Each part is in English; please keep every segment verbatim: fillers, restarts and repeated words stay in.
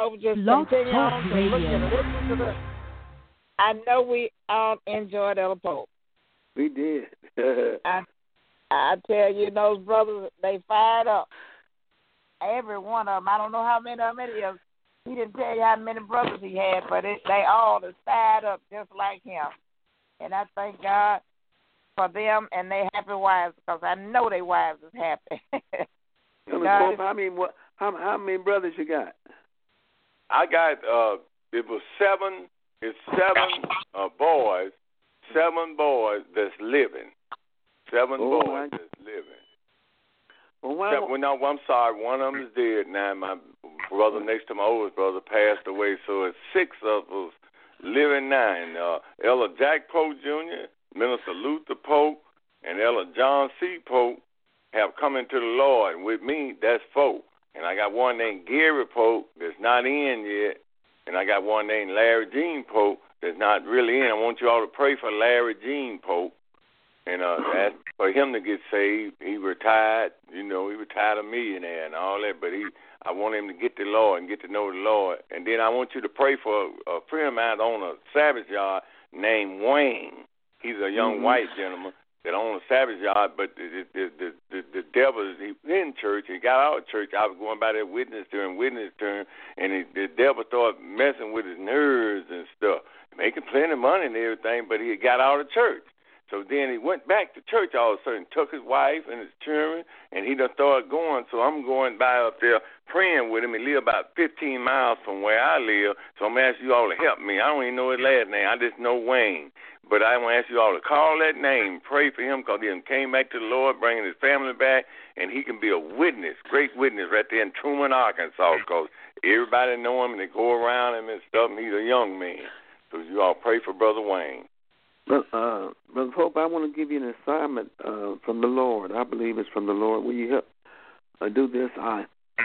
folks just Blog continue Talk on to look and Radio. listen to the. I know we all enjoyed Ella Pope. We did. I I tell you, those brothers, they fired up. Every one of them. I don't know how many of them it is. He didn't tell you how many brothers he had, but it, they all are fired up just like him. And I thank God for them and their happy wives, because I know their wives is happy. God, how many what, how, how many brothers you got? I got uh it was seven it's seven uh, boys, seven boys that's living. Seven oh, boys I... that's living. Well, why... Except, well, no, I'm sorry, one of them is dead now. My brother next to my oldest brother passed away, so it's six of us living now. And uh, Ella Jack Pope Junior, Minister Luther Pope, and Ella John C. Pope have come into the Lord. And with me, that's four. And I got one named Gary Pope that's not in yet. And I got one named Larry Jean Pope that's not really in. I want you all to pray for Larry Jean Pope. And uh, ask for him to get saved. He retired, you know, he retired a millionaire and all that. But he, I want him to get the Lord and get to know the Lord. And then I want you to pray for a, a friend of mine that owns a Savage Yard named Wayne. He's a young mm-hmm. white gentleman that owns a Savage Yard, but the the the, the, the devil is he in church. He got out of church. I was going by there witness to him, witness to him, and he, the devil started messing with his nerves and stuff, making plenty of money and everything. But he got out of church. So then he went back to church all of a sudden, took his wife and his children, and he done started going. So I'm going by up there praying with him. He live about fifteen miles from where I live. So I'm asking you all to help me. I don't even know his last name. I just know Wayne. But I want to ask you all to call that name, pray for him, because he came back to the Lord, bringing his family back, and he can be a witness, great witness right there in Truman, Arkansas, because everybody know him, and they go around him and stuff, and he's a young man. So you all pray for Brother Wayne. But, uh, Brother Pope, I want to give you an assignment uh, from the Lord. I believe it's from the Lord. Will you help uh, do this? I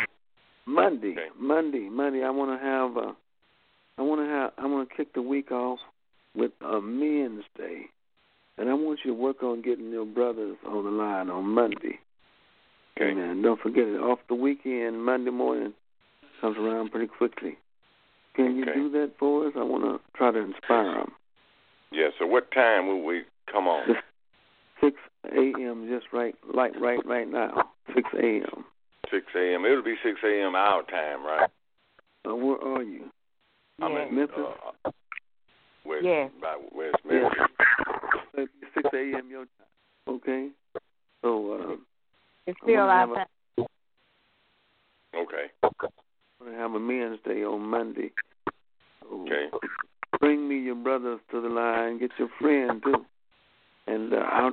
Monday, okay. Monday, Monday. I want to have. Uh, I want to have. I want to kick the week off with a Men's Day, and I want you to work on getting your brothers on the line on Monday. Okay. Amen. Don't forget it. Off the weekend, Monday morning comes around pretty quickly. Can you okay. do that for us? I want to try to inspire them. Yeah, so what time will we come on? six a.m. just right, like right, right now. six a.m. six a.m. It'll be six a.m. our time, right? Uh, where are you? I'm yeah. in Memphis. Uh, West, yeah. by West Memphis. Yeah. six a.m. your time. Okay. So uh, it's still our time. A, okay. I'm gonna have a Men's Day on Monday. So okay. Bring me your brothers to the line. Get your friend too, and uh, I'll.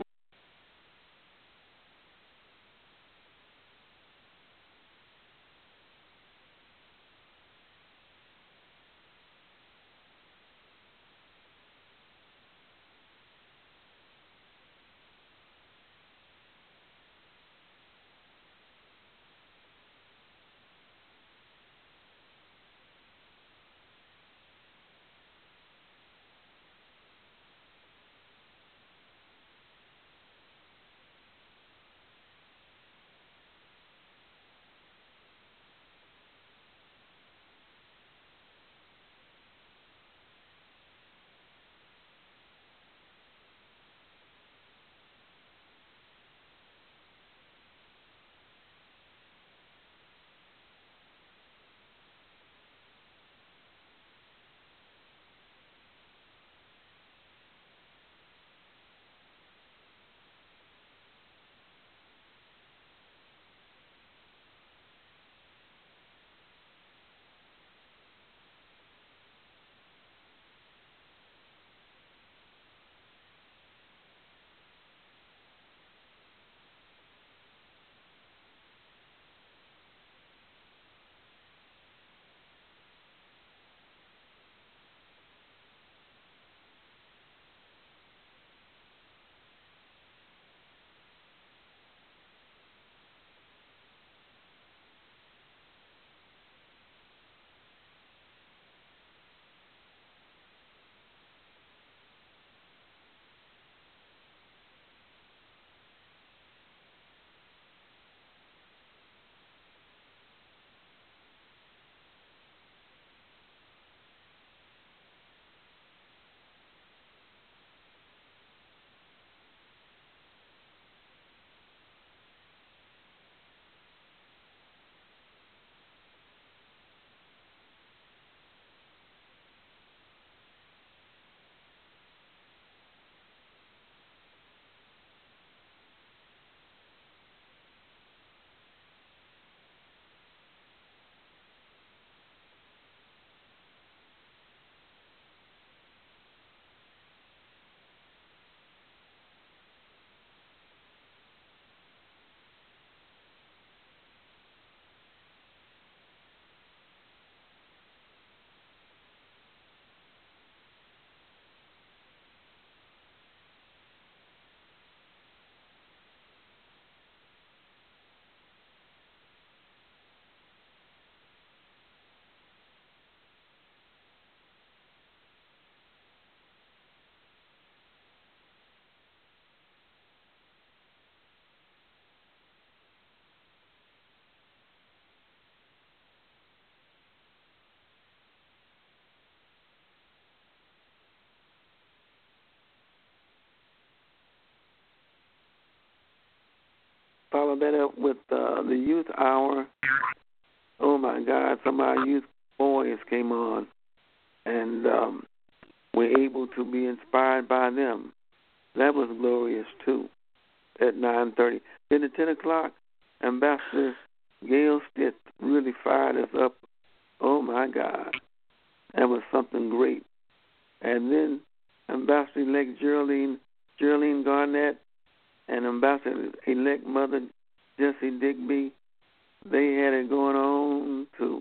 follow that up with uh, the youth hour. Oh, my God, some of our youth boys came on, and um, we're able to be inspired by them. That was glorious, too, at nine thirty. Then at ten o'clock, Ambassador Gail Stitt really fired us up. Oh, my God. That was something great. And then Ambassador-elect Geraldine, Geraldine Garnett and Ambassador-elect Mother Jessie Digby, they had it going on, too.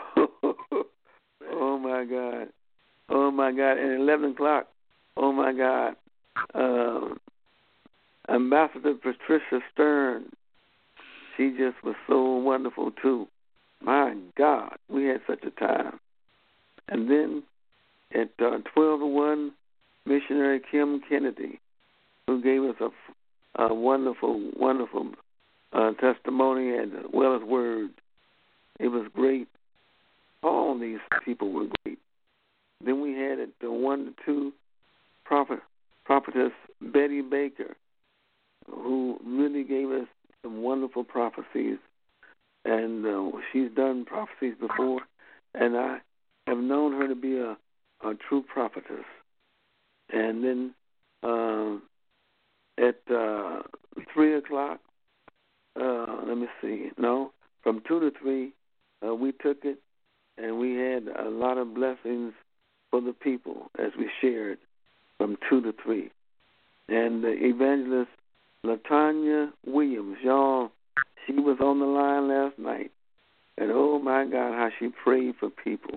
Oh, my God. Oh, my God. And at eleven o'clock, oh, my God, uh, Ambassador Patricia Stern, she just was so wonderful, too. My God, we had such a time. And then at uh, twelve to one, Missionary Kim Kennedy, who gave us a, a wonderful, wonderful uh, testimony as well as words. It was great. All these people were great. Then we had at the one to two, prophet, prophetess Betty Baker, who really gave us some wonderful prophecies. And uh, she's done prophecies before, and I have known her to be a, a true prophetess. And then uh, at uh, three o'clock, uh, let me see, no, from two to three, uh, we took it, and we had a lot of blessings for the people as we shared from two to three. And the evangelist LaTanya Williams, y'all, she was on the line last night. And, oh, my God, how she prayed for people.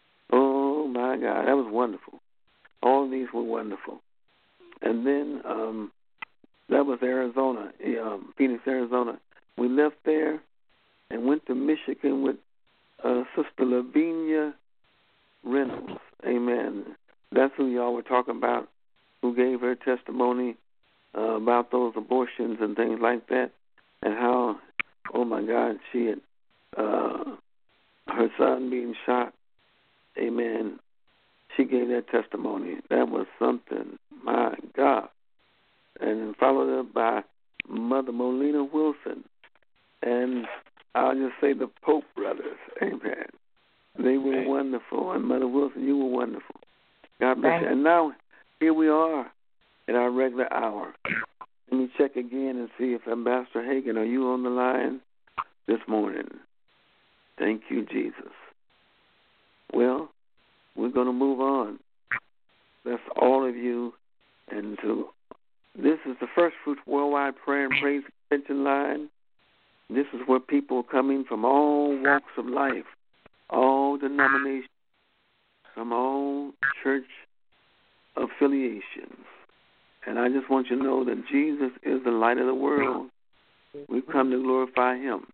Oh, my God, that was wonderful. All of these were wonderful. And then um, that was Arizona, um, Phoenix, Arizona. We left there and went to Michigan with uh, Sister Lavinia Reynolds. Amen. That's who y'all were talking about, who gave her testimony uh, about those abortions and things like that, and how, oh, my God, she had uh, her son being shot. Amen. She gave that testimony. That was something. My God. And followed up by Mother Molina Wilson. And I'll just say the Pope brothers. Amen. They were okay. Wonderful. And Mother Wilson, you were wonderful. God bless Thanks. You. And now, here we are at our regular hour. Let me check again and see if Ambassador Hagan, are you on the line this morning? Thank you, Jesus. Well, we're going to move on. That's all of you. And to this is the First Fruits Worldwide Prayer and Praise Extension Line. This is where people are coming from all walks of life, all denominations, from all church affiliations. And I just want you to know that Jesus is the light of the world. We've come to glorify him.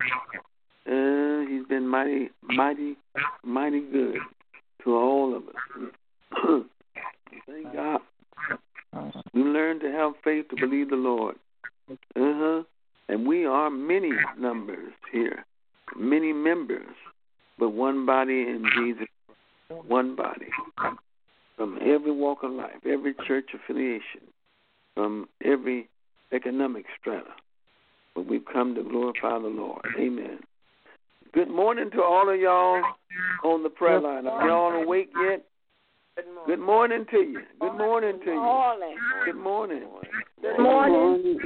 Uh, he's been mighty, mighty, mighty good to all of us. Thank God. We learn to have faith to believe the Lord. Uh-huh. And we are many numbers here, many members, but one body in Jesus, one body. From every walk of life, every church affiliation, from every economic strata. But we've come to glorify the Lord. Amen. Good morning to all of y'all on the prayer line. Are y'all awake yet? Good morning to you. Good morning to you. Good morning. Good morning.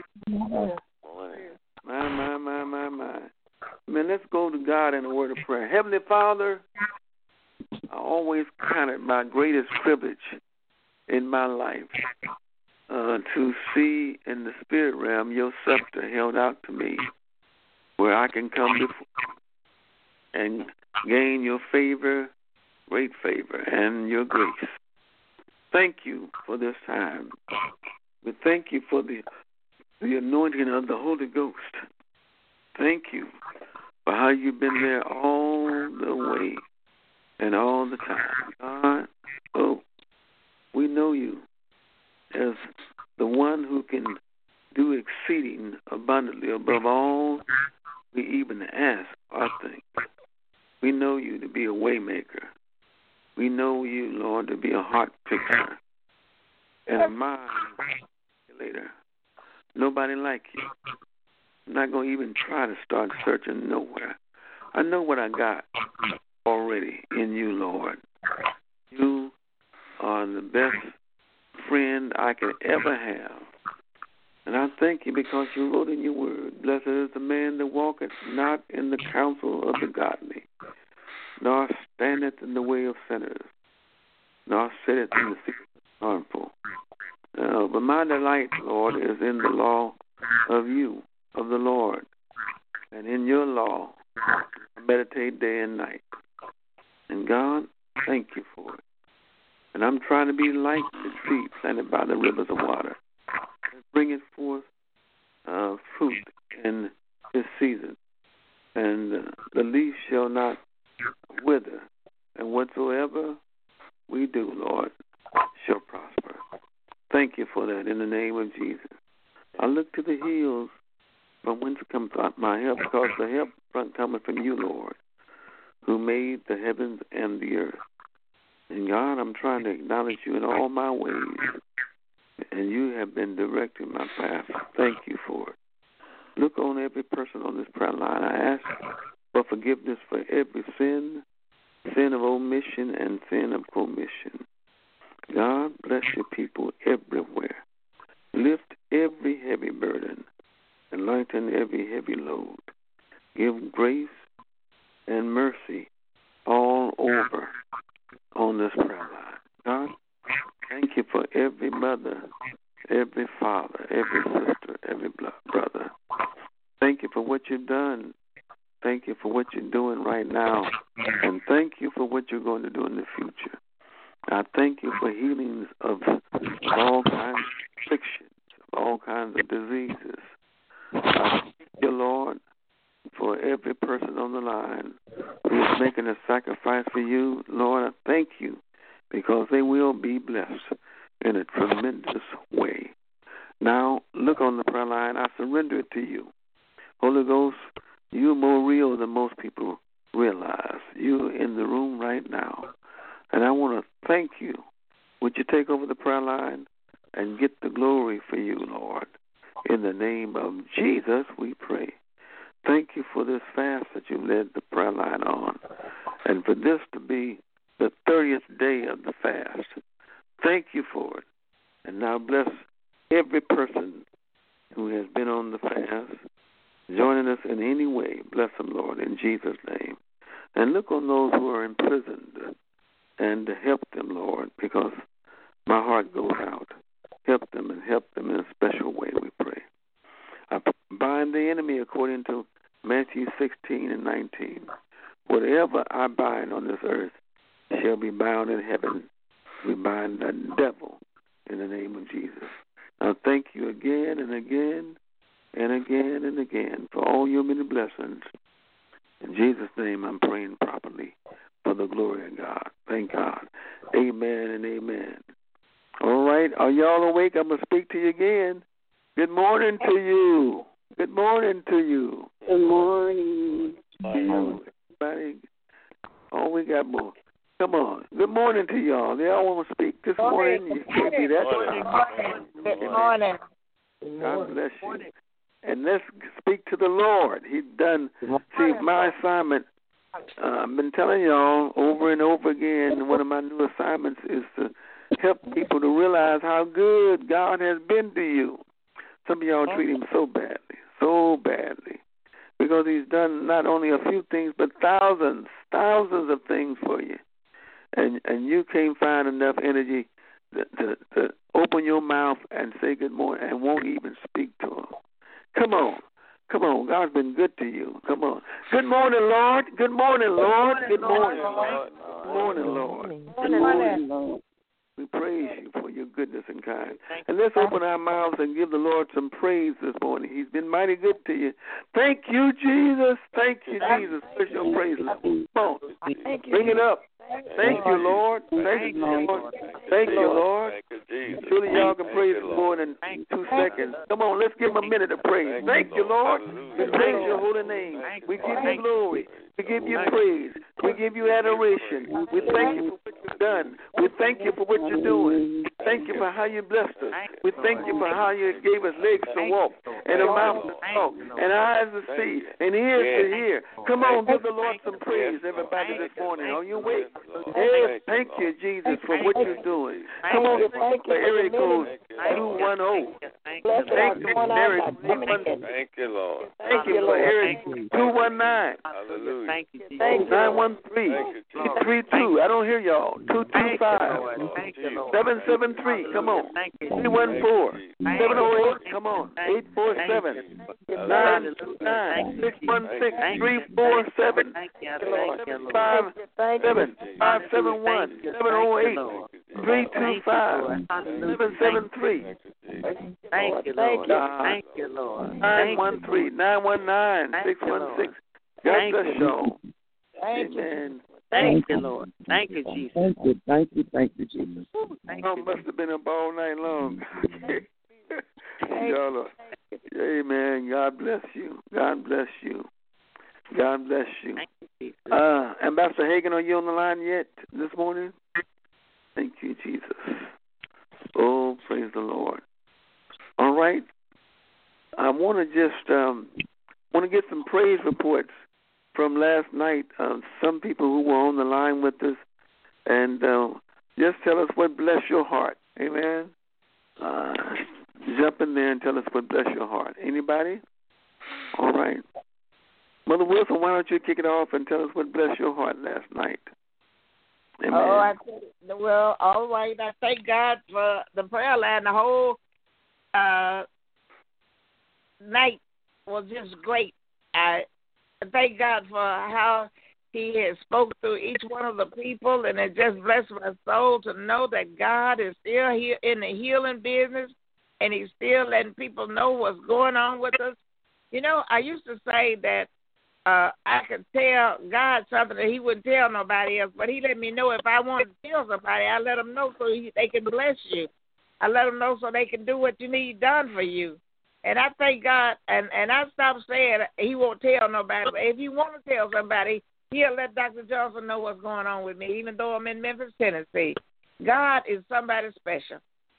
My, my, my, my, my. Man, let's go to God in a word of prayer. Heavenly Father, I always counted my greatest privilege in my life uh, to see in the spirit realm your scepter held out to me where I can come before and gain your favor, great favor, and your grace. Thank you for this time. We thank you for the, the anointing of the Holy Ghost. Thank you for how you've been there all the way and all the time. God, oh, we know you as the one who can do exceeding abundantly above all we even ask or think. We know you to be a way maker. We know you, Lord, to be a heart fixer and a mind regulator. Nobody like you. I'm not going to even try to start searching nowhere. I know what I got already in you, Lord. You are the best friend I could ever have. And I thank you because you wrote in your word, blessed is the man that walketh not in the counsel of the godly, nor standeth in the way of sinners, nor sitteth in the seat of the harmful. Uh, but my delight, Lord, is in the law of you, of the Lord. And in your law, I meditate day and night. And God, thank you for it. And I'm trying to be like the tree planted by the rivers of water, bringing forth uh, fruit in this season. And uh, the leaf shall not wither. And whatsoever we do, Lord, shall prosper. Thank you for that in the name of Jesus. I look to the hills from whence comes my help, because the help cometh from you, Lord, who made the heavens and the earth. And God, I'm trying to acknowledge you in all my ways, and you have been directing my path. Thank you for it. Look on every person on this prayer line. I ask for forgiveness for every sin, sin of omission and sin of commission. God, bless your people everywhere. Lift every heavy burden and lighten every heavy load. Give grace and mercy all over on this prayer line. God, thank you for every mother, every father, every sister, every brother. Thank you for what you've done. Thank you for what you're doing right now. And thank you for what you're going to do in the future. I thank you for healings of all kinds of afflictions, of all kinds of diseases. I thank you, Lord, for every person on the line who is making a sacrifice for you. Lord, I thank you because they will be blessed in a tremendous way. Now, look on the prayer line. I surrender it to you. Holy Ghost, you're more real than most people realize. You're in the room right now. And I want to thank you. Would you take over the prayer line and get the glory for you, Lord? In the name of Jesus, we pray. Thank you for this fast that you led the prayer line on, and for this to be the thirtieth day of the fast. Thank you for it. And now bless every person who has been on the fast, joining us in any way. Bless them, Lord, in Jesus' name. And look on those who are imprisoned and help them, Lord, because my heart goes out. Help them and help them in a special way, we pray. I bind the enemy according to Matthew sixteen and nineteen. Whatever I bind on this earth shall be bound in heaven. We bind the devil in the name of Jesus. I thank you again and again and again and again for all your many blessings. In Jesus' name I'm praying properly for the glory of God. Thank God. Amen and amen. All right. Are y'all awake? I'm going to speak to you again. Good morning to you. Good morning to you. Good morning. Everybody. Oh, we got more. Come on. Good morning to y'all. They all want to speak this morning. You can't be that morning. Good morning. God bless you. And let's speak to the Lord. He's done. See, my assignment, uh, I've been telling y'all over and over again, one of my new assignments is to help people to realize how good God has been to you. Some of y'all treat him so badly, so badly, because he's done not only a few things, but thousands, thousands of things for you. And and you can't find enough energy to, to, to open your mouth and say good morning and won't even speak to him. Come on. Come on. God's been good to you. Come on. Good morning, Lord. Good morning, Lord. Good morning, Lord. Good morning, Lord. Good morning, Lord. We praise you for your goodness and kind. And let's open our mouths and give the Lord some praise this morning. He's been mighty good to you. Thank you, Jesus. Thank you, Jesus. Push your praise. Come on. Bring it up. Thank you, Lord. Thank you, Lord. Thank you, Lord. Surely y'all can praise him more than two seconds. Come on, let's give him a minute of praise. Thank you, Lord. We praise your holy name. We give you glory. We give you praise. We give you adoration. We thank you for what you've done. We thank you for what you're doing. Thank you for how you blessed us. We thank you for how you gave us legs to walk. and a mouth to talk, and eyes to see, and ears to hear. Come on, give the Lord some praise, everybody, this morning. Are you awake? Hey, thank you, Jesus, for what you're doing. Come on, for area code two one zero. Thank you, Mary. Thank you, Lord. Thank you for area two one nine. Hallelujah. Thank you, Jesus. nine one three, three two. I don't hear y'all. two two five, seven seven three. Come on. three one four, seven oh eight. Come on. eight four seven, nine two nine, six one six, three four seven, five seven, five seven one, seven oh eight, three two five, seven seven three. Thank you, Lord. Thank you, Lord. nine one three, nine one nine, six one six. God bless y'all. Amen. Thank you, Lord. Thank you, Jesus. Thank you, thank you, thank you, Jesus. Thank Oh, you. must have been up all night long. Y'all are, amen. God bless you. God bless you. God bless you. Thank you, Jesus. Uh, Ambassador Hagan, are you on the line yet this morning? Thank you, Jesus. Oh, praise the Lord. All right. I want to just um, want to get some praise reports from last night. Uh, some people who were on the line with us, and uh, just tell us what bless your heart. Amen. Uh, jump in there and tell us what bless your heart. Anybody? All right. Mother Wilson, why don't you kick it off and tell us what bless your heart last night? Amen. Oh, I well, all right. I thank God for the prayer line. The whole uh, night was just great. I thank God for how He has spoken through each one of the people, and it just blessed my soul to know that God is still here in the healing business, and He's still letting people know what's going on with us. You know, I used to say that uh, I could tell God something that He wouldn't tell nobody else, but He let me know if I wanted to tell somebody, I let them know so he, they can bless you. I let them know so they can do what you need done for you. And I thank God, and, and I stopped saying He won't tell nobody. But if you want to tell somebody, He'll let Doctor Johnson know what's going on with me, even though I'm in Memphis, Tennessee. God is somebody special.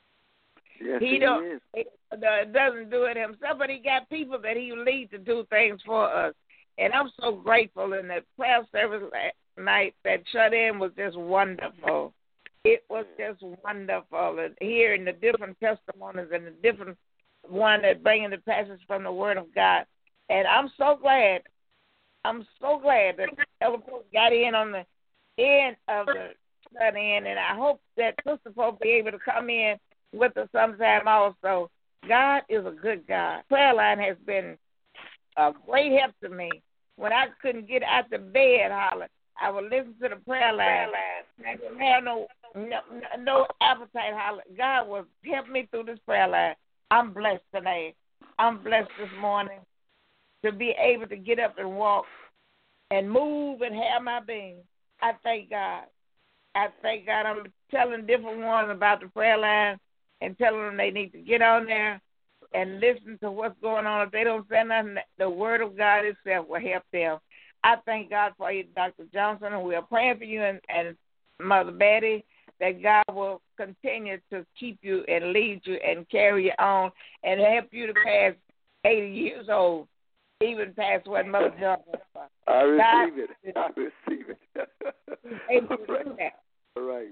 Yes, he he don't, is. He doesn't do it Himself, but He got people that He leads to do things for us. And I'm so grateful. In the prayer service last night, that shut-in was just wonderful. It was just wonderful. And hearing the different testimonies and the different one that bringing the passage from the Word of God. And I'm so glad, I'm so glad that Elder Pope got in on the end of the shut-in, and I hope that Sister Pope be able to come in with us sometime also. God is a good God. Prayer line has been a great help to me. When I couldn't get out the bed, holler, I would listen to the prayer line. I didn't have no, no, no appetite, holler. God was helping me through this prayer line. I'm blessed today. I'm blessed this morning to be able to get up and walk and move and have my being. I thank God. I thank God. I'm telling different ones about the prayer line and telling them they need to get on there and listen to what's going on. If they don't say nothing, the Word of God itself will help them. I thank God for you, Doctor Johnson, and we are praying for you and, and Mother Betty, that God will continue to keep you and lead you and carry you on and help you to pass eighty years old, even past what Mother Johnson was. I receive God, it. I receive it. Able to do that. All right.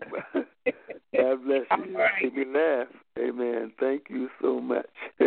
God bless you. Right. Make me laugh. Amen. Thank you so much.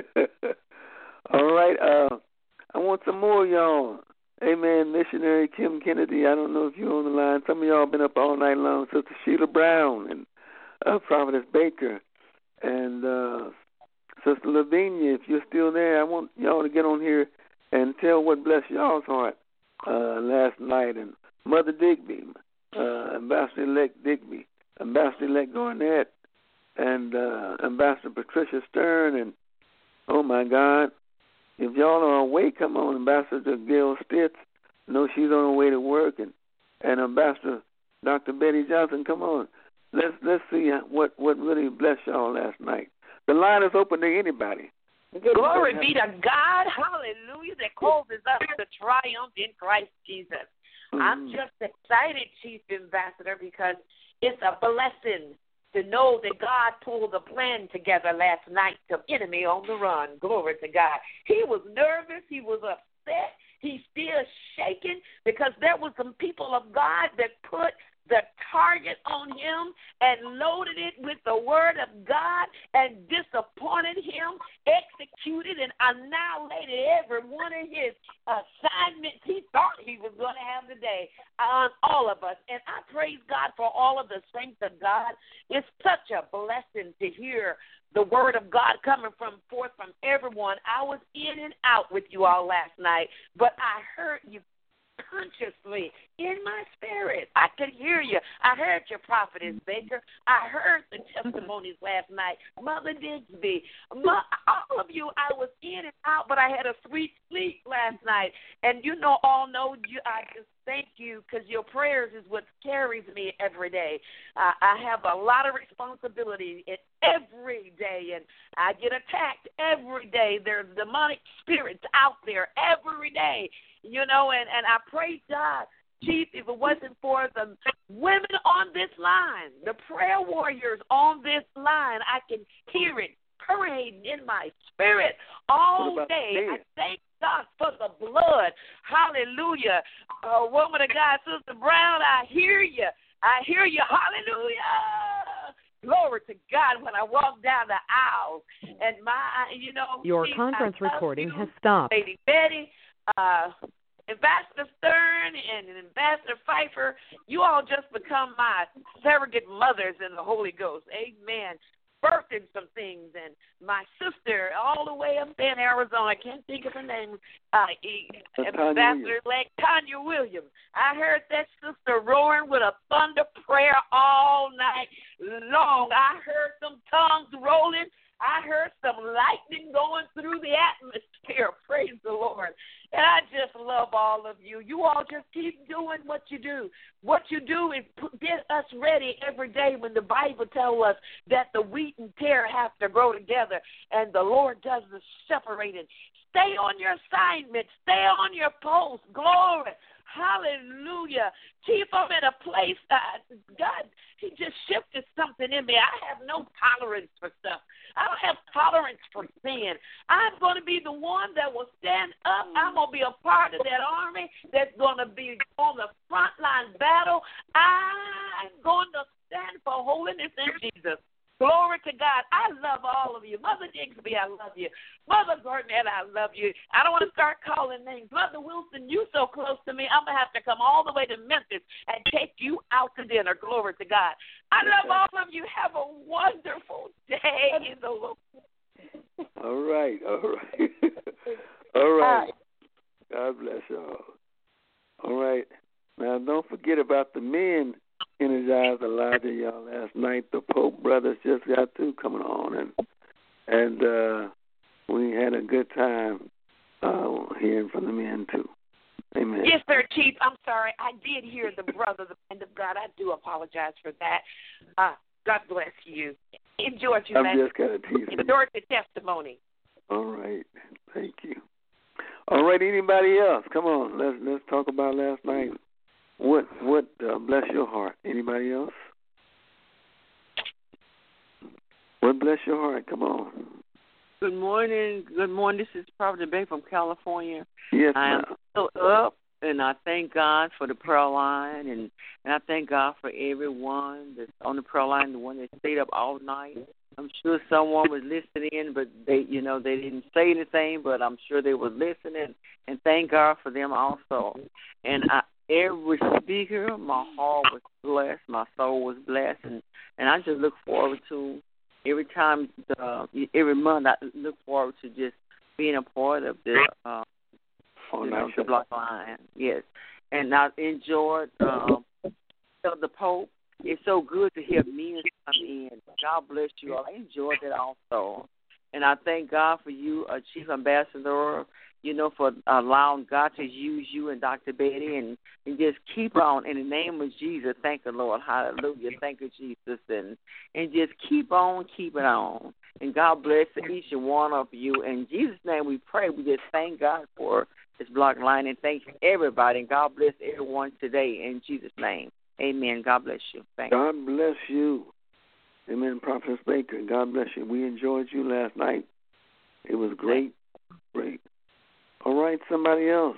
All right. Uh, I want some more, y'all. Amen. Missionary Kim Kennedy. I don't know if you're on the line. Some of y'all been up all night long. Sister Sheila Brown and uh, Prophetess Baker and uh, Sister Lavinia. If you're still there, I want y'all to get on here and tell what blessed y'all's heart uh, last night. And Mother Digby, uh, Ambassador-elect Digby, Ambassador-elect Garnett, and uh, Ambassador Patricia Stern. And, oh, my God, if y'all are awake, come on, Ambassador Gail Stitz. I know she's on her way to work. And, and Ambassador Doctor Betty Johnson, come on. Let's let's see what, what really blessed y'all last night. The line is open to anybody. Glory be to God. Hallelujah. That causes us to triumph in Christ Jesus. Mm-hmm. I'm just excited, Chief Ambassador, because it's a blessing to know that God pulled the plan together last night to Enemy on the Run. Glory to God. He was nervous. He was upset. He's still shaking because there was some people of God that put the target on him and loaded it with the word of God and disappointed him, executed and annihilated every one of his assignments he thought he was going to have today on all of us. And I praise God for all of the saints of God. It's such a blessing to hear the word of God coming from forth from everyone. I was in and out with you all last night, but I heard you consciously in my spirit. I could hear you. I heard your prophetess Baker. I heard the testimonies last night. Mother Digsby, all of you, I was in and out, but I had a sweet sleep last night. And you know, all know you. I just thank you because your prayers is what carries me every day. Uh, I have a lot of responsibility every day, and I get attacked every day. There's demonic spirits out there every day. You know, and, and I praise God, Chief, if it wasn't for the women on this line, the prayer warriors on this line, I can hear it parading in my spirit all day. I thank God for the blood. Hallelujah. Uh, woman of God, Sister Brown, I hear you. I hear you. Hallelujah. Glory to God when I walk down the aisle. And my, you know. Your see, conference recording you, has stopped. Lady Betty. Uh, Ambassador Stern and Ambassador Pfeiffer, you all just become my surrogate mothers in the Holy Ghost. Amen. Birthing some things. And my sister, all the way up there in Arizona, I can't think of her name, uh, Ambassador-elect Tanya Williams. I heard that sister roaring with a thunder prayer all night long. I heard some tongues rolling. I heard some lightning going through the atmosphere. Praise the Lord. And I just love all of you. You all just keep doing what you do. What you do is put, get us ready every day when the Bible tells us that the wheat and tare have to grow together, and the Lord does the separating. Stay on your assignment. Stay on your post. Glory. Hallelujah. Chief, I'm in a place, uh, God, he just shifted something in me. I have no tolerance for stuff. I don't have tolerance for sin. I'm going to be the one that will stand up. I'm going to be a part of that army that's going to be on the front line battle. I'm going to stand for holiness in Jesus. Glory to God. I love all of you. Mother Digsby, I love you. Mother Gordon, I love you. I don't want to start calling names. Mother Wilson, you so close to me, I'm going to have to come all the way to Memphis and take you out to dinner. Glory to God. I love all of you. Have a wonderful day in the Lord. All right. All right. All right. God bless y'all. All right. Now, don't forget about the men. Energized Elijah, y'all. Last night, the Pope brothers just got through coming on, and and uh, we had a good time uh, hearing from the men too. Amen. Yes, sir, Chief. I'm sorry. I did hear the brother, the man of God. I do apologize for that. Uh, God bless you. Enjoy your I'm message. just kind of teasing. Enjoy the testimony. All right. Thank you. All right. Anybody else? Come on. Let's let's talk about last night. What what uh, bless your heart? Anybody else? What bless your heart? Come on. Good morning. Good morning. This is Prophet Bay from California. Yes, I am ma'am. still up, and I thank God for the prayer line, and, and I thank God for everyone that's on the prayer line, the one that stayed up all night. I'm sure someone was listening in, but they, you know, they didn't say anything, but I'm sure they were listening, and thank God for them also. And I, every speaker, my heart was blessed, my soul was blessed, and, and I just look forward to every time, uh, every month, I look forward to just being a part of the, uh, oh, you nice know, the block line. Yes, and I enjoyed um, the Pope. It's so good to hear men come in. God bless you all. I enjoyed it also. And I thank God for you, uh, Chief Ambassador, you know, for allowing God to use you and Doctor Betty, and, and just keep on in the name of Jesus. Thank the Lord. Hallelujah. Thank you, Jesus. And, and just keep on, keep it on. And God bless each and one of you. In Jesus' name we pray. We just thank God for this block line, and thank everybody. And God bless everyone today in Jesus' name. Amen. God bless you. Thank God bless you. Amen. Prophetess Baker, God bless you. We enjoyed you last night. It was great. Great. All right, somebody else.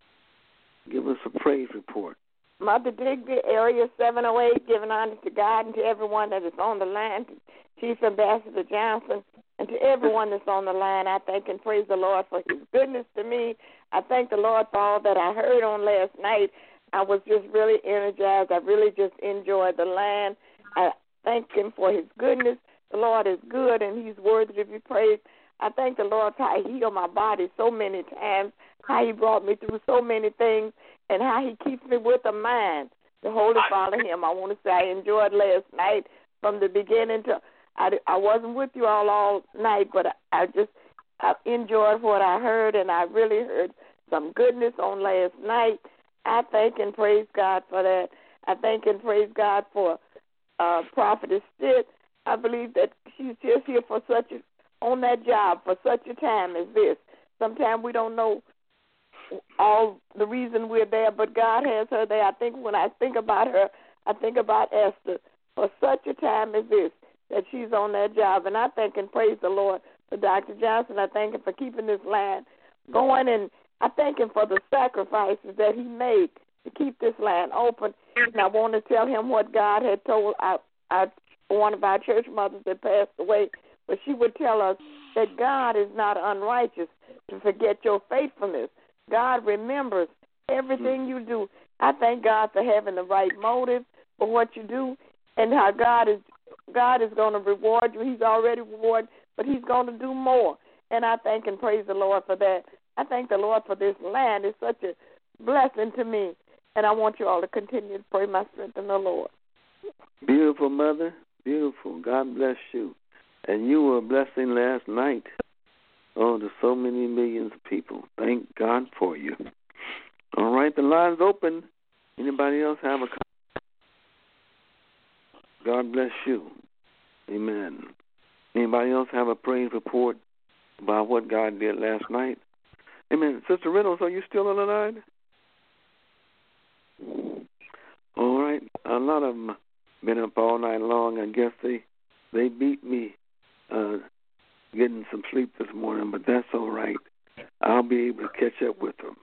Give us a praise report. Mother Digby, Area seven oh eight, giving honor to God and to everyone that is on the line, to Chief Ambassador Johnson, and to everyone that's on the line. I thank and praise the Lord for his goodness to me. I thank the Lord for all that I heard on last night. I was just really energized. I really just enjoyed the line. I thank him for his goodness. The Lord is good, and he's worthy to be praised. I thank the Lord for how he healed my body so many times, how he brought me through so many things, and how he keeps me with a mind to wholly follow him. I want to say I enjoyed last night from the beginning to, I, I wasn't with you all all night, but I, I just I enjoyed what I heard, and I really heard some goodness on last night. I thank and praise God for that. I thank and praise God for uh, Prophetess Stitt. I believe that she's just here for such a, on that job for such a time as this. Sometimes we don't know all the reason we're there, but God has her there. I think when I think about her, I think about Esther for such a time as this, that she's on that job. And I thank and praise the Lord for Doctor Johnson. I thank him for keeping this line going, and I thank him for the sacrifices that he made to keep this line open. And I want to tell him what God had told our, our, one of our church mothers that passed away, but she would tell us that God is not unrighteous to forget your faithfulness. God remembers everything you do. I thank God for having the right motive for what you do, and how God is God is going to reward you. He's already rewarded, but he's going to do more. And I thank and praise the Lord for that. I thank the Lord for this land. It's such a blessing to me, and I want you all to continue to pray my strength in the Lord. Beautiful, Mother. Beautiful. God bless you. And you were a blessing last night. Oh, to so many millions of people. Thank God for you. All right, the line's open. Anybody else have a comment? God bless you. Amen. Anybody else have a praise report about what God did last night? Amen. Sister Reynolds, are you still on the line? All right. A lot of them been up all night long. I guess they they beat me uh, getting some sleep this morning, but that's all right. I'll be able to catch up with them.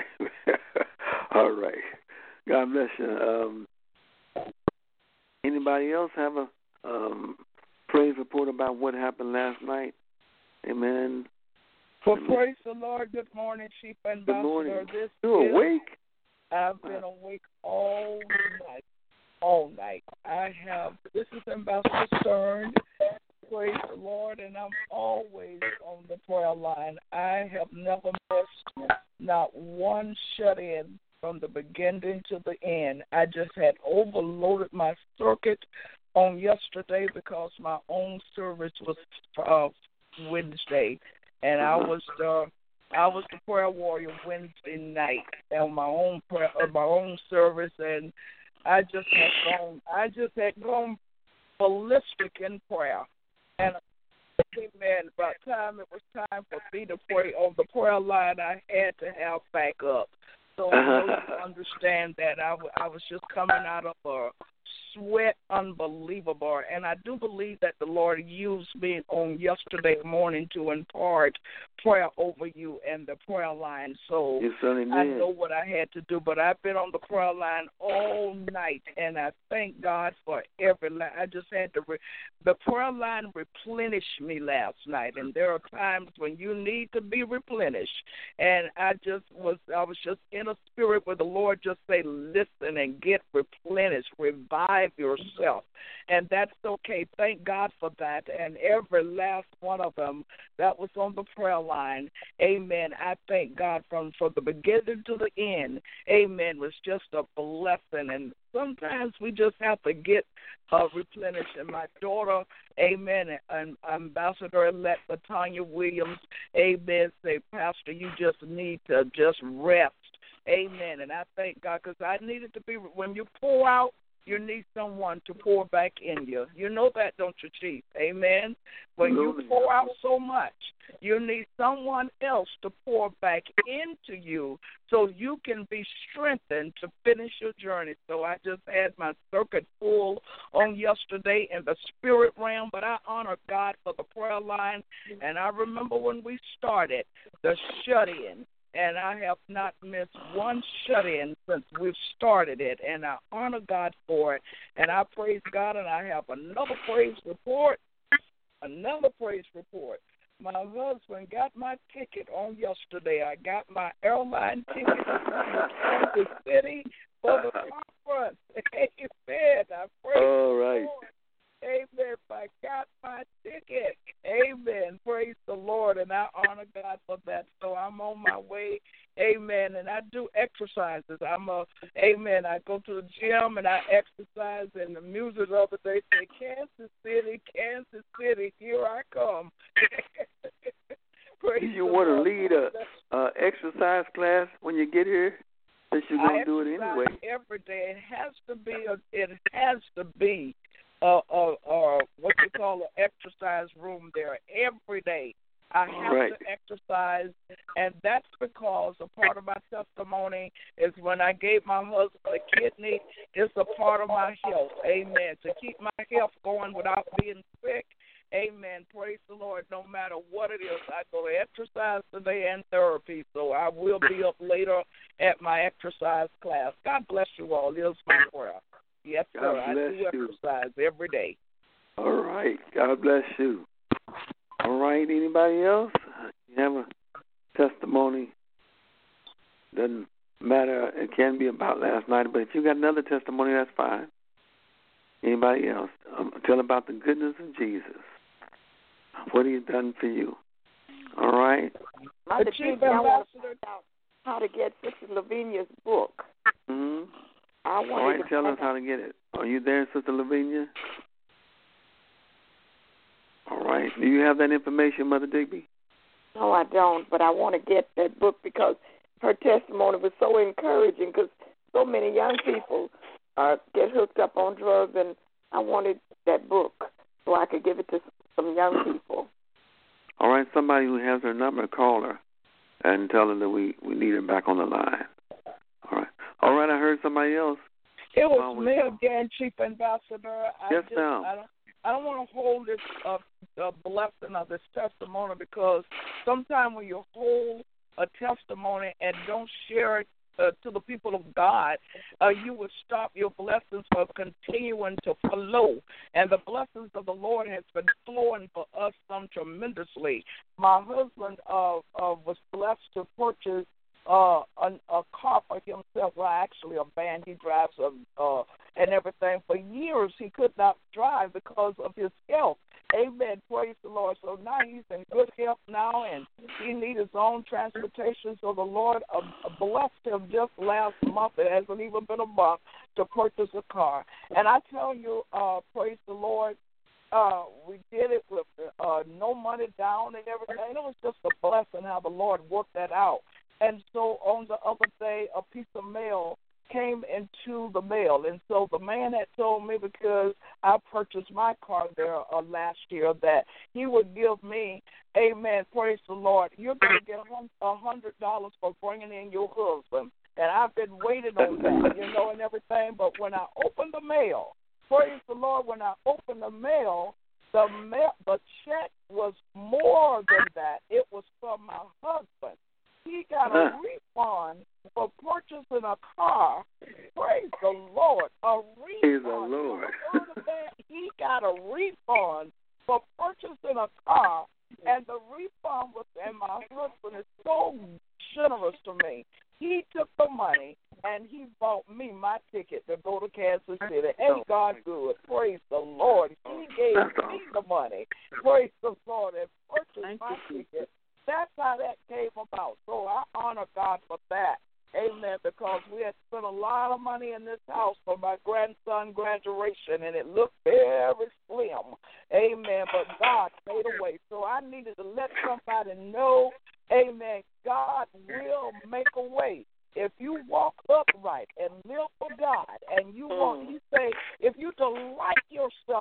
All right. God bless you. Um, anybody else have a um, praise report about what happened last night? Amen. Well, praise the Lord. Good morning, Chief Ambassador. Good morning. This you is, awake? I've been awake all night. All night. I have, this is Ambassador Stern. Praise the Lord, and I'm always on the prayer line. I have never missed not one shut-in from the beginning to the end. I just had overloaded my circuit on yesterday because my own service was uh, Wednesday, and I was the I was the prayer warrior Wednesday night on my own prayer, uh, my own service, and I just had gone I just had gone ballistic in prayer. And amen, by the time it was time for me to pray on the prayer line, I had to have backup. So I know you understand that I, w- I was just coming out of a sweat unbelievable. And I do believe that the Lord used me on yesterday morning to impart prayer over you and the prayer line. So I know what I had to do, but I've been on the prayer line all night, and I thank God for every line. I just had to, re- the prayer line replenished me last night, and there are times when you need to be replenished. And I just was, I was just in a spirit where the Lord just say, listen and get replenished, revive yourself. And that's okay. Thank God for that. And every last one of them that was on the prayer line, amen, I thank God from, from the beginning to the end, amen, was just a blessing. And sometimes we just have to get uh, replenished. And my daughter, amen, and Ambassador-elect Latanya Williams, amen, say, Pastor, you just need to just rest. Amen. And I thank God because I needed to be, when you pour out, you need someone to pour back in you. You know that, don't you, Chief? Amen? When you pour out so much, you need someone else to pour back into you so you can be strengthened to finish your journey. So I just had my circuit full on yesterday in the spirit realm, but I honor God for the prayer line. And I remember when we started the shut-in, and I have not missed one shut-in since we've started it, and I honor God for it. And I praise God, and I have another praise report, another praise report. My husband got my ticket on yesterday. I got my airline ticket to Kansas City for the conference. Amen. I praise All right. the Lord. Amen. I got my ticket. Amen. Praise the Lord, and I honor God for that. So I'm on my way. Amen. And I do exercises. I'm a, amen. I go to the gym and I exercise, and the music of it, they say, Kansas City, Kansas City, here I come. Praise You want to lead a, a exercise class when you get here? Since you're going to do it anyway. Every day. It has to be, a, it has to be. Uh, uh, uh, what you call an exercise room there every day. I have right. to exercise, and that's because a part of my testimony is when I gave my husband a kidney, it's a part of my health. Amen. To keep my health going without being sick. Amen. Praise the Lord. No matter what it is, I go to exercise today and therapy, so I will be up later at my exercise class. God bless you all. It is my prayer. Yes, sir. God I bless do you. exercise every day. All right. God bless you. All right. Anybody else? You have a testimony? Doesn't matter. It can be about last night, but if you got another testimony, that's fine. Anybody else? Um, tell about the goodness of Jesus. What He's done for you. All right. Mother Chief, I want to find out how to get Sister Lavinia's book. Mm-hmm. I All right, to tell us how to get it. Are you there, Sister Lavinia? All right. Do you have that information, Mother Digby? No, I don't, but I want to get that book because her testimony was so encouraging because so many young people uh, get hooked up on drugs, and I wanted that book so I could give it to some young people. All right, somebody who has her number, call her and tell her that we, we need her back on the line. All right. All right, I heard somebody else. It was me again, Chief Ambassador. I yes, just, ma'am. I don't, I don't want to hold this uh, uh, blessing of this testimony because sometimes when you hold a testimony and don't share it uh, to the people of God, uh, you will stop your blessings from continuing to flow. And the blessings of the Lord has been flowing for us some tremendously. My husband uh, uh, was blessed to purchase Uh, a, a car for himself, well, actually a van. He drives a, uh, and everything. For years, he could not drive because of his health. Amen. Praise the Lord. So now he's in good health now, and he needs his own transportation. So the Lord uh, blessed him just last month. It hasn't even been a month to purchase a car. And I tell you, uh, praise the Lord, uh, we did it with uh, no money down and everything. It was just a blessing how the Lord worked that out. And so on the other day, a piece of mail came into the mail. And so the man had told me, because I purchased my car there uh, last year, that he would give me, amen, praise the Lord, you're going to get one hundred dollars for bringing in your husband. And I've been waiting on that, you know, and everything. But when I opened the mail, praise the Lord, when I opened the mail, the, mail, the check was more than that. It was from my husband. He got a refund for purchasing a car. Praise the Lord. A refund. Praise the Lord. He got a refund for purchasing a car, and the refund was, and my husband is so generous to me. He took the money, and he bought me my ticket to go to Kansas City. Ain't God good? Praise the Lord. He gave me the money. Praise the Lord, and purchased my ticket. That's how that came about. So I honor God for that. Amen. Because we had spent a lot of money in this house for my grandson's graduation, and it looked very slim. Amen. But God made a way. So I needed to let somebody know, amen, God will make a way. If you walk upright and live for God, and you want, you say,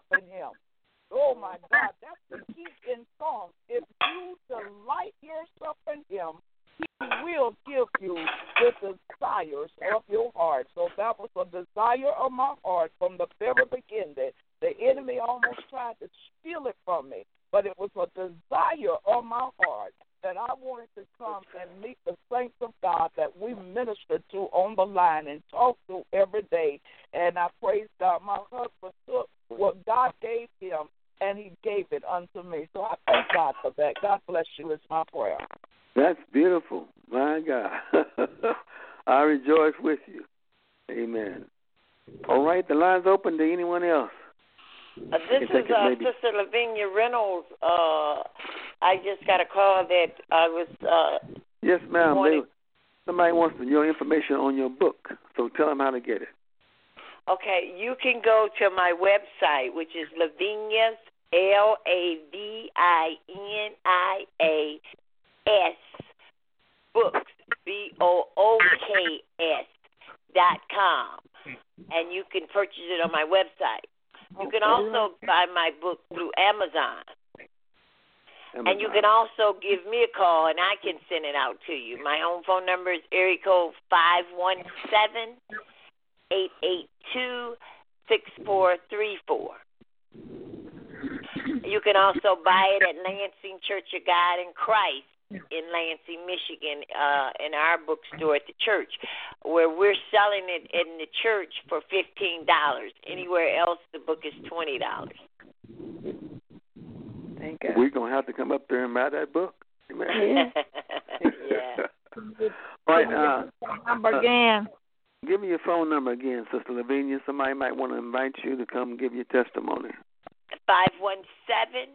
in him. Oh, my God, that's the key in song. If you delight yourself in him, he will give you the desires of your heart. So that was a desire of my heart from the very beginning. The enemy almost tried to steal it from me, but it was a desire of my heart that I wanted to come and meet the saints of God that we minister to on the line and talk to every day. And I praise God. My husband took what God gave him, and he gave it unto me. So I thank God for that. God bless you is my prayer. That's beautiful. My God. I rejoice with you. Amen. All right, the line's open to anyone else. Uh, this is uh, Sister Lavinia Reynolds. Uh, I just got a call that I was. Uh, yes, ma'am. They, somebody wants your information on your book, so tell them how to get it. Okay, you can go to my website, which is Lavinia's L A V I N I A S books B O O K S dot com, and you can purchase it on my website. You can also buy my book through Amazon. Amazon. And you can also give me a call, and I can send it out to you. My home phone number is area code five one seven, eight eight two, six four three four. You can also buy it at Lansing Church of God in Christ in Lansing, Michigan, uh, in our bookstore at the church, where we're selling it in the church for fifteen dollars. Anywhere else, the book is twenty dollars. Thank God. We're going to have to come up there and buy that book. Amen. Yeah. All right, uh, number again. Uh, give me your phone number again, Sister Lavinia. Somebody might want to invite you to come give your testimony. five one seven,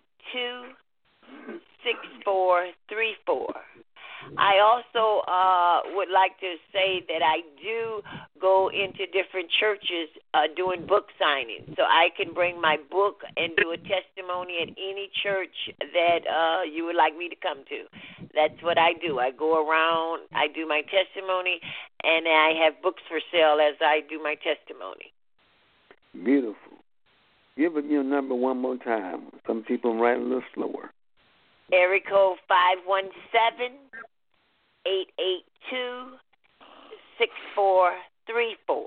two six four three four. I also uh, would like to say that I do go into different churches uh, doing book signings. So I can bring my book and do a testimony at any church that uh, you would like me to come to. That's what I do. I go around, I do my testimony, and I have books for sale as I do my testimony. Beautiful. Give it your number one more time. Some people write a little slower. Area code five one seven, eight eight two, six four three four.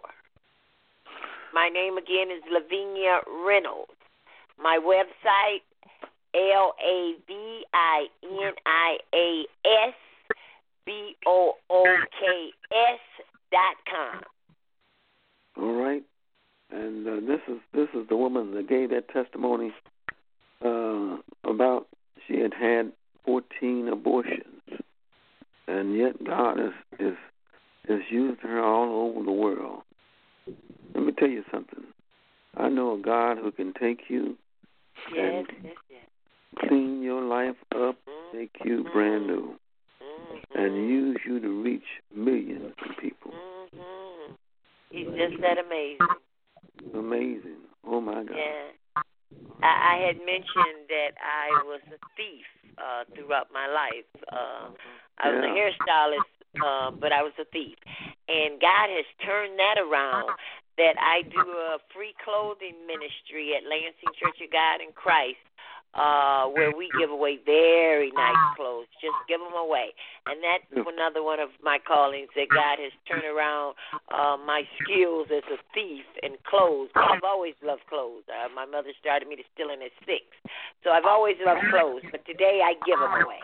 My name again is Lavinia Reynolds. My website, L A V I N I A S B O O K S dot com. All right. And uh, this is this is the woman that gave that testimony uh, about she had had fourteen abortions, and yet God is is has used her all over the world. Let me tell you something. I know a God who can take you yes, and yes, yes. clean your life up, make you brand new, mm-hmm. and use you to reach millions of people. Mm-hmm. He's just that amazing. Amazing. Oh, my God. Yeah. I, I had mentioned that I was a thief uh, throughout my life. Uh, I was yeah. a hairstylist, uh, but I was a thief. And God has turned that around, that I do a free clothing ministry at Lansing Church of God in Christ, uh, where we give away very nice clothes. Just give them away. And that's another one of my callings, that God has turned around uh, my skills as a thief in clothes. I've always loved clothes. Uh, my mother started me to stealing at six. So I've always loved clothes, but today I give them away.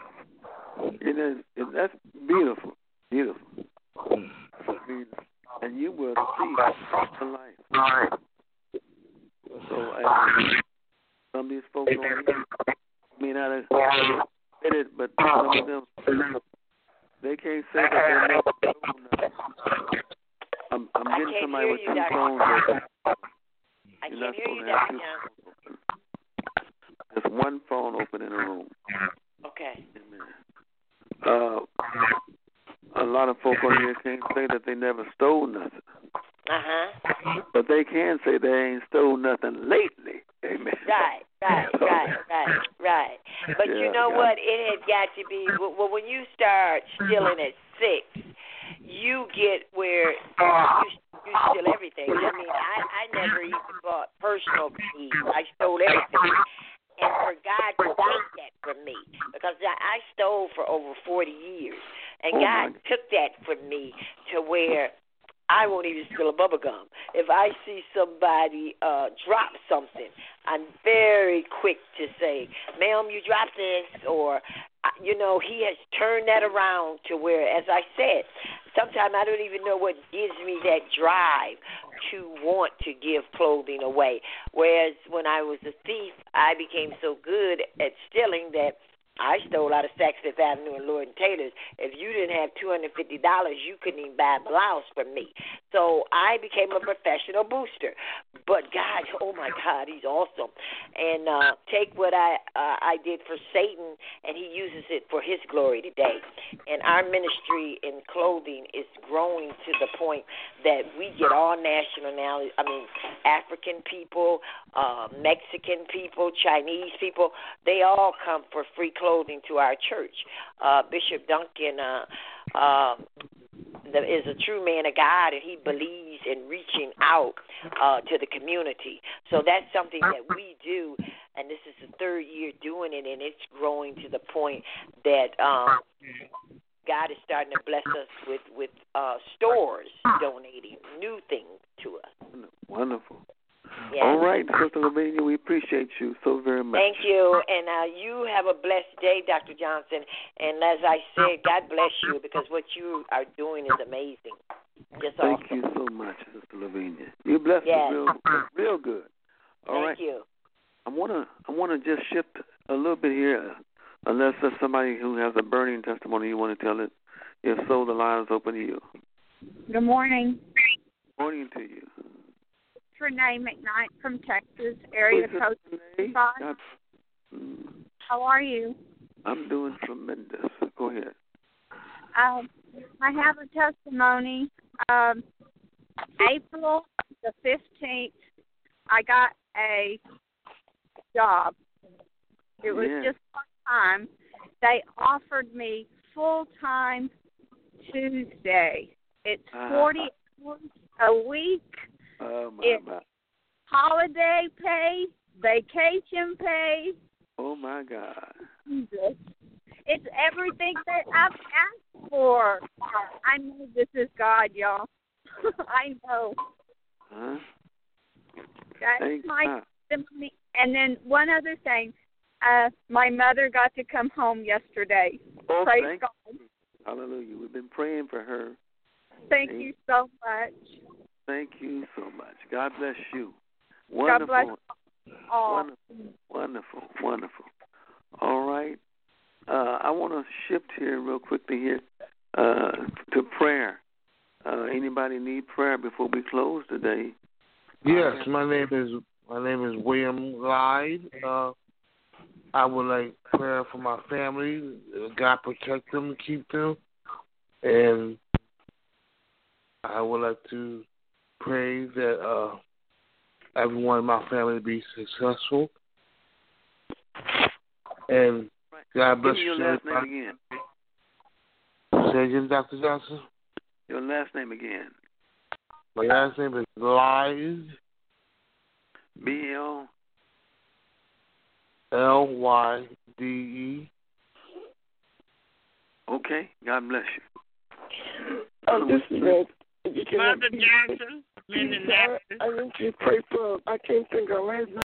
It is. It, that's beautiful. Beautiful. And you will see the life. So, uh, some of these folks don't may not have said it, but some of them, they can't say that they never told nothing. I'm, I'm getting somebody with two phones open. I You're not can't hear supposed you, to have two Doctor phones open. There's one phone open in a room. Okay. Uh, a lot of folk on here can't say that they never stole nothing. Uh-huh. But they can say they ain't stole nothing lately. Amen. Right, right, right, right, right. But yeah, you know God. what? It has got to be, well, when you start stealing at six, you get where you, you steal everything. I mean, I, I never even bought personal keys. I stole everything. And for God to take that from me, because I, I stole for over forty years, and oh God my. took that from me to where I won't even steal a bubble gum. If I see somebody uh, drop something, I'm very quick to say, ma'am, you dropped this, or, you know, he has turned that around to where, as I said, sometimes I don't even know what gives me that drive to want to give clothing away. Whereas when I was a thief, I became so good at stealing that I stole out of Saks Fifth Avenue and Lord and Taylor's. If you didn't have two hundred fifty dollars, you couldn't even buy a blouse from me. So I became a professional booster. But God, oh my God, he's awesome. And uh, take what I uh, I did for Satan, and he uses it for his glory today. And our ministry in clothing is growing to the point that we get all nationalities, I mean, African people, uh, Mexican people, Chinese people, they all come for free clothing to our church. Uh, Bishop Duncan uh, uh, is a true man of God, and he believes in reaching out uh, to the community. So that's something that we do, and this is the third year doing it, and it's growing to the point that um, God is starting to bless us with, with uh, stores donating new things to us. Wonderful. Yes. All right, Sister Lavinia, we appreciate you so very much. Thank you, and uh, you have a blessed day, Doctor Johnson. And as I said, God bless you, because what you are doing is amazing. Just Thank awesome. you so much, Sister Lavinia. You blessed yes. us real, real good. All Thank right. you. I wanna, I wanna just shift a little bit here, unless there's somebody who has a burning testimony you want to tell it. If so, the line is open to you. Good morning. Good morning to you. Renee McKnight from Texas, area Hey, code five. How are you? I'm doing tremendous. Go ahead. Um, I have a testimony. Um, April the fifteenth, I got a job. It was yeah. just part-time. They offered me full-time Tuesday. It's forty uh, hours a week. Oh, my, it's my. holiday pay, vacation pay. Oh, my God. It's everything that I've asked for. I know this is God, y'all. I know. Huh? That's Thank my God. testimony. And then one other thing. Uh, my mother got to come home yesterday. Oh, Praise thank God. you. Hallelujah. We've been praying for her. Thank Thank you so much. Thank you so much. God bless you. Wonderful. God bless you all. Wonderful. Wonderful. Wonderful. All right. Uh, I want to shift here real quickly here uh, to prayer. Uh, anybody need prayer before we close today? Yes, my name is my name is William Lyde. Uh, I would like prayer for my family. God protect them and keep them. And I would like to pray that uh, everyone in my family be successful. And God bless you. Give me your last name again. Say again, Doctor Johnson. Your last name again. My last name is Lyde. B L L Y D E. Okay. God bless you. Oh, this is Ed. Mother Johnson, Linda Napton. I need you to pray for, I can't think of her last name.